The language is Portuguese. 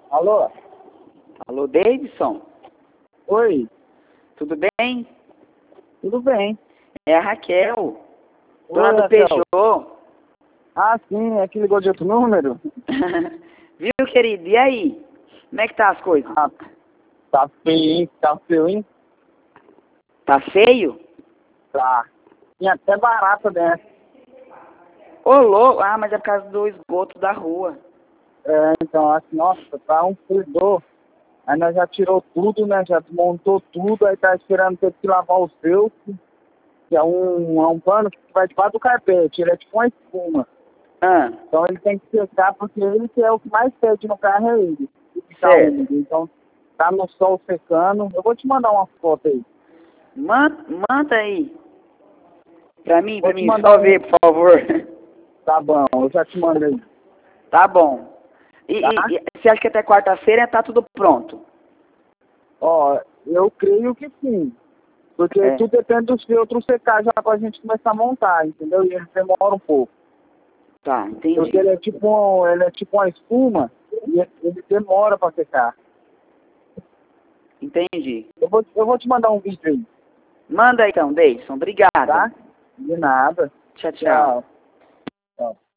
Alô? Alô, Davidson? Oi, Tudo bem? tudo bem? É a Raquel, dona Oi, do Raquel. Peugeot. Ah, sim, é que ligou de outro número? Viu, querido? E aí? Como é que tá as coisas? Ah, tá feio, hein? Tá feio, hein? Tá feio? Tá. Tinha até barata dessa. Ô, louco. Ah, mas é por causa do esgoto da rua. É, então, assim, nossa, tá um fedor. Aí nós já tirou tudo, né? Já desmontou tudo, aí tá esperando ter que lavar o seu, que é um pano que vai debaixo do carpete, ele é tipo uma espuma. Ah, Então ele tem que secar, porque ele que é o que mais pede no carro, é ele. Que tá certo. úmido. Então, tá no sol secando. Eu vou te mandar uma foto aí. Manda aí. Pra Vou te mim, mandar só um. ver, por favor. Tá bom, eu já te mandei. Tá bom. Tá? Você acha que até quarta-feira tá tudo pronto? Ó, eu creio que sim. Porque É. tudo depende dos filtros secar já pra gente começar a montar, entendeu? E ele demora um pouco. Tá, Porque entendi. ele é tipo uma espuma e ele demora pra secar. Entendi. Eu vou te mandar um vídeo aí, Manda aí então, Davidson. Obrigado. tá? De nada. Tchau, tchau. Tchau. Tchau.